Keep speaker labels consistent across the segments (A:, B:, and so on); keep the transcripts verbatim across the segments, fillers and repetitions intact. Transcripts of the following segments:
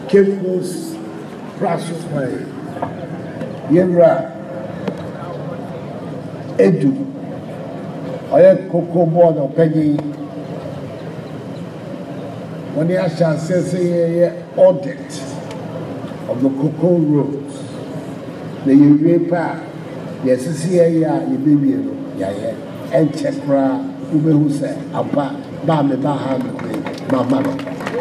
A: Cape Coast Precious Way. Yemra Edu. I had Cocoa Board or Peggy. When the Asha says a audit of the cocoa roads, the Urepa, yes, see a ya, you baby, ya, and Chekra, Ube who said, Abba, Bame Baham, my mama.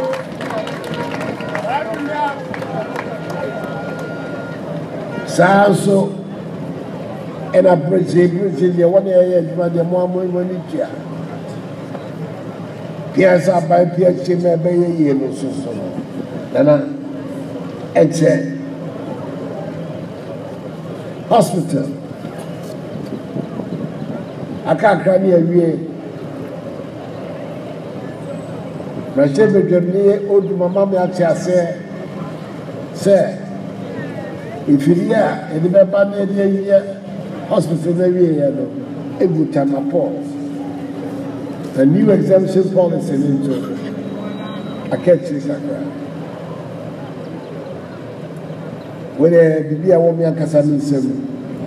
A: So, and I bridge, bridge in the one area, but the more money. Piazza by Piazza, maybe yellow so. Then I said, hospital. I can't come near me. My shepherd, me, old mamma, say, say, if you hear, and the Baba near hospital, maybe every time I pause. The new exemption policy into a catch this. When a baby a woman can send some,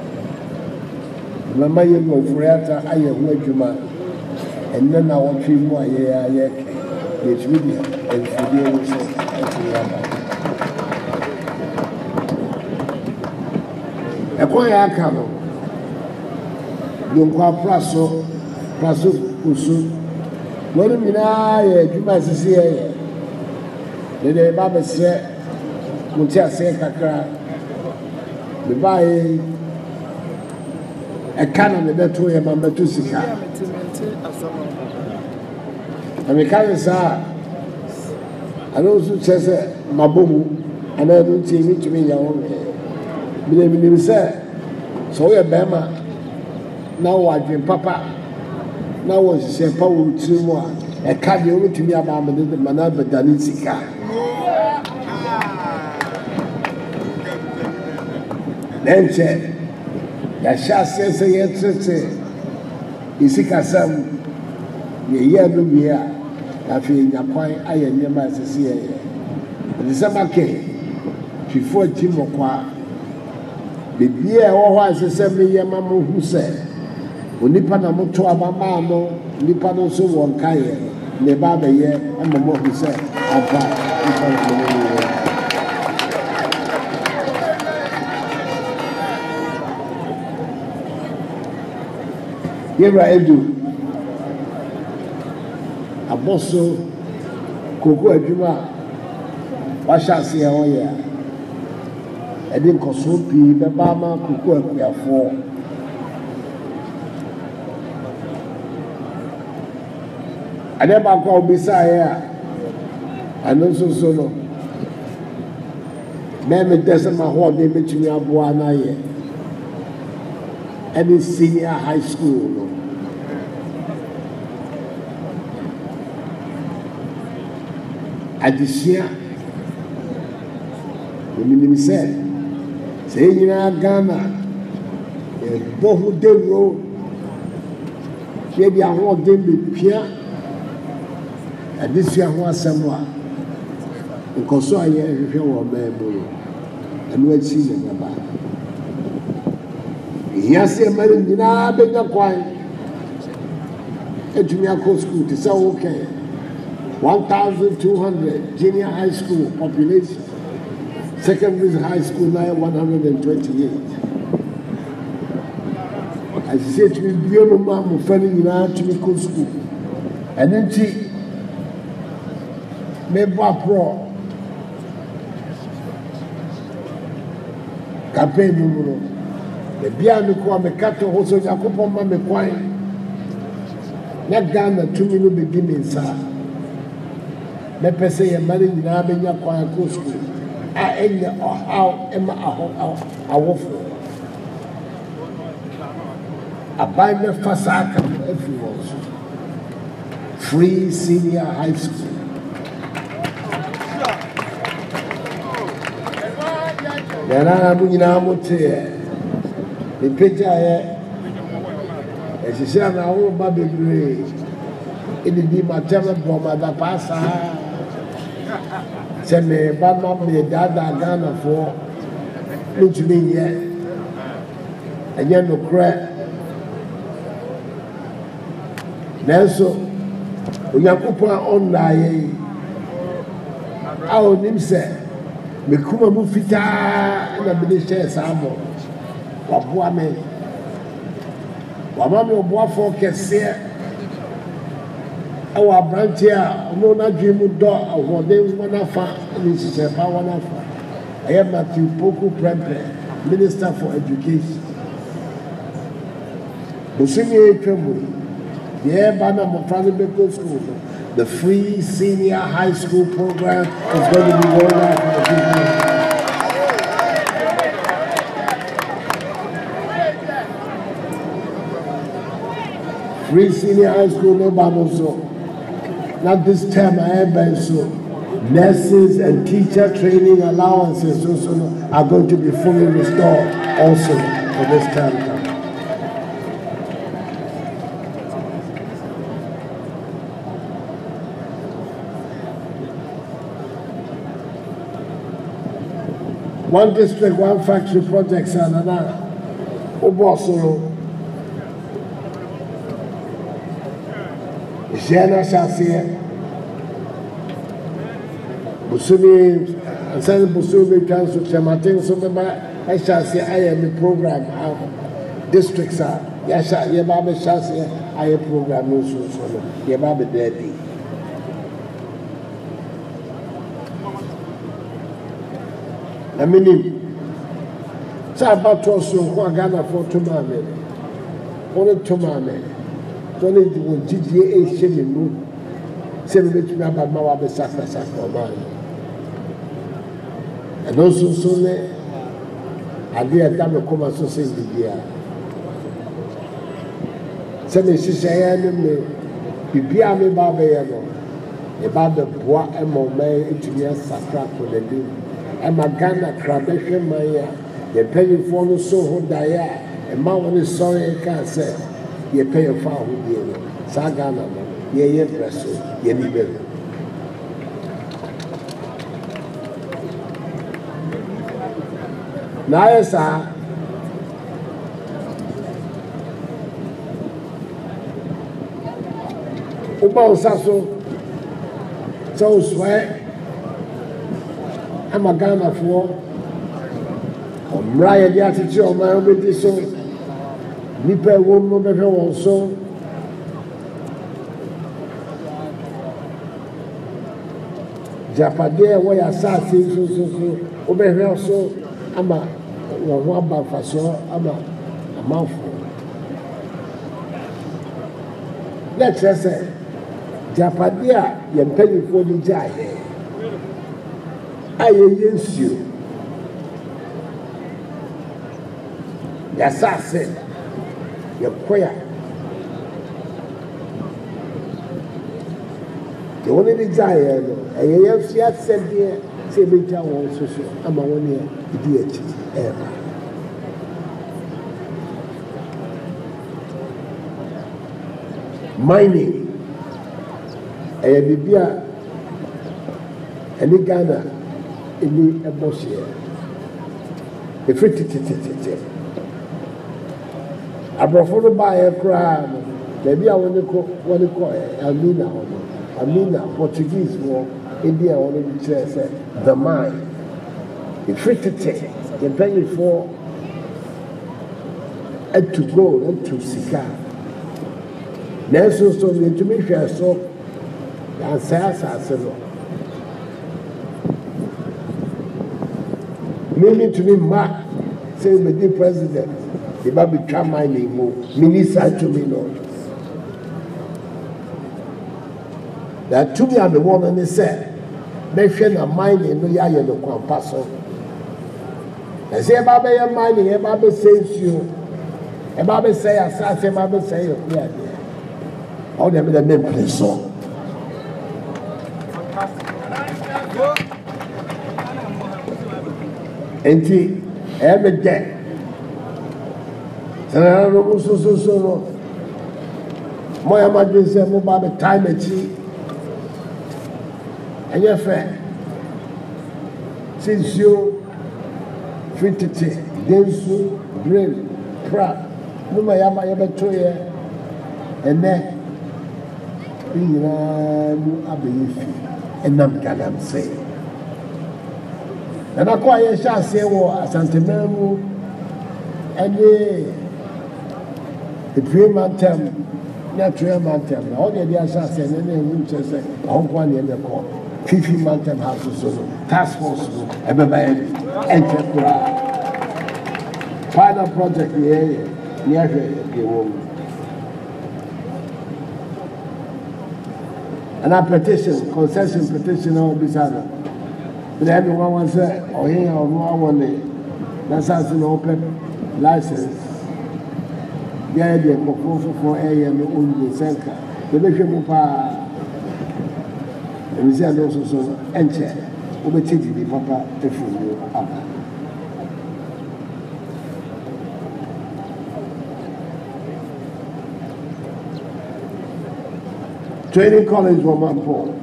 A: Mamma, you go for it. I am with you, man. And then I want three more year, which really and for the a quiet canoe. Don't call Prasso, Prasso, Usu. What do you mean? You must see it. The Baba said, Mutia say, Kakra, the buy a cannon of the two year mamma to Sika. And the cannon said, I also says, Mabumu, and I don't see me to me your own. Believe me, sir. So we are Bama. Now I drink Papa. Now was say power two more. A card you to me about the Manaba Danisika. Then said, Yasha says a yes, Isika Sam, ye yellow beer. I feel in your point, I am near my C A. The summer came before Tim O'Qua. The beer or was a seven year mamma who said, Unipana Moto Abamano, Nipano so one Kaya, Nebaba ye, and Mamma who said, Abba, Here I do. A bosso, Cocoa Juma, what shall see all year? I didn't consult the Bama Cocoa we are for. I never called Messiah. I know so solo. Mammy doesn't my whole name to me a buana ye. And it's senior high school. I just hear the minimum said, saying in our Ghana, a bohu de road, maybe I want them to be and this year was someone. Because so I hear if you were memorable and we'll see them about. He has a man in the bigger quiet. And to me, I go school to say, okay, one thousand two hundred junior high school population, secondary high school now one hundred twenty-eight. I said to me, Biano Mam, friend in our to me go school. And then she made my pro campaign numero. The Biano Kwa me kato hoso Jacopo Mame Kwine. Not Ghana two minute beginning, sir. Let me say a man in Abenya Kwa school. I end how Emma a waffle. I buy me Fasaka everywhere. Free senior high school. Then I'm in Amote. The picture here, as you say, I will baby gray. It will be my temper for my passa. sɛ me ba ma me daadaa Ghanafoɔ mentumi nyɛ ɛnyɛ nokorɛ nanso Onyankopɔn a ɔnnaayɛ yi a onim sɛ mekuma mu fitaa na mede hyɛɛ saa bɔ waboa me wama me ɔboafoɔ kɛseɛ ɛwɔ aberante a ɔno n'adwene mu dɔ ahoɔden wɔn afa ne nhyehyɛ pa wɔn afa ɛyɛ Matthew Poku Prempeh, Minister for Education. Bosumi etwa mu deɛ ɛba na mmɔfra no bɛkɔ school no, the free senior high school program is going to be rolled out for the people. Free senior high school no bano so. Not this term I have been so. Nurses and teacher training allowances also are going to be fully restored also for this term. One district, one factory projects and another. Obosoro. Jena Shasia. Busumi, and send Busumi Council Chamatin Sumaba, I shall say I am a program of districts are. Yasha, Yababe Shasia, I am a program also. Yababe Daddy. I mean, so about to also Ghana for tomorrow. Only tomorrow. Only the G G A Shilling. Seven bit number Mawabe Saka Saka man. And also soon, I did a come as society here. Seven Shishayan, Bibia me Babayano, about the bois and Momay into your sacra for the day. I'm a Ghana Krabeshe Maya, the penny for the so dia, and Mount is sorry I can't say, you pay a far with you. Sagana, ye ye presso, ye be better. Now, yes, sir. Uba Sasso, so swear. I'm a Ghana for Mraya Yati on my own with this song. Nipa won't know better also. Japadea, where I sat so so so. Over also, I'm a one bad for so. I'm a mouthful. Let's just say, Japadea, you're paying for the jai. I against you. Yes, I said, you're quiet. The only desire, I have said here, say, me tell also, I'm a one year idiot ever. Mining, I have been here, and in Ghana. Any a boss here. A free ticket. I prefer to buy a crown. Maybe I want to call Amina. Amina, Portuguese war, India, I want to say the mind. A free ticket. You're paying for and to go and to cigar. Nelson, so to make sure I saw and say, I said, maybe to me, Mark, say the president, the Baby Tram mining move, minister to me, no. That to me, I'm the one and they said, make sure I'm mining, no, yeah, you know, pass on. I say, Baby, you're mining, a Baby says you, a Baby say, I say, a Baby say, yeah, yeah. All them in the name of the song. Enti, every day. So, so, so, so. My imagine say, "Mo ba be time echi." And your friend, since you fitted densu brain pra no ma yama yabeto ye ene nyina mu abeyifi enam gadam say and akwa ye sha se wo asantemamu ene the dream term na dream term all the dia sha se ne ne hu che se onkwa ne be ko fifi man term house so task force no ebe ba entrepreneur final project here ni ahwe de wo and a petition concession petition on bisana but everyone wants say oh here or no one that's as no open license yeah the for for a no on the center the be mu pa and say no so so enche obeti di papa efu aba Training College Wamampo.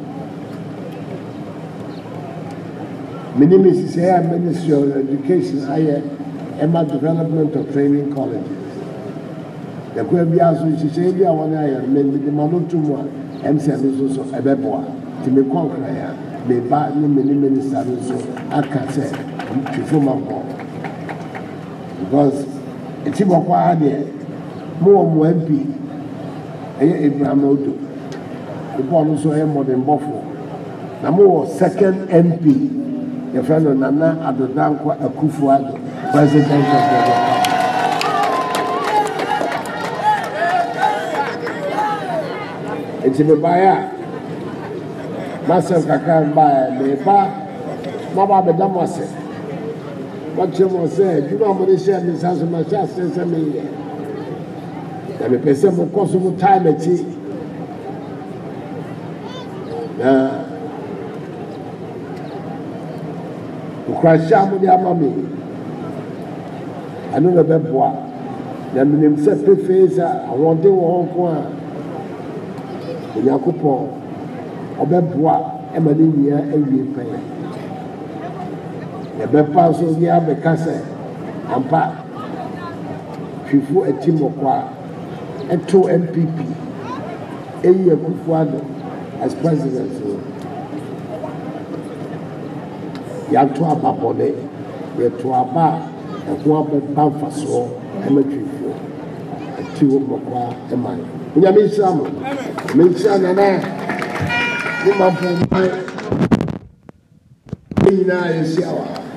A: My name is Isaiah, Ministry of Education. I am a development of training colleges. The Quebias, which is Abia, one I am, maybe the Manutumwa, M C M so a beboa, to me conquer, may buy many ministers, so I can say, to Fumampo. Because it's about more M P, Abraham Odo. The born also a modern buffalo. Now, second M P, your friend Nana Adodankwa Akufo-Addo, President of the Republic. It's in the buyer. Myself, I can't buy the bar. Mama Bedamose. What you must say, you know, when they share this house of my child, says a million. Let me pay some possible time at tea. Na ukrasha mu dia mami anu na beboa na minim se pefeza awonde wo honko a Yakupon obeboa e ma ni nia awie pen e be pa so ni abeka se ampa fifu etimokwa eto M P P eyi Akufo-Addo as president, Yanto Ababone, Yetuaba, and Wabe Banfaso, and a tree, and two Mokwa, and mine. We are Miss Sam, Miss Sam, and I, you might be my.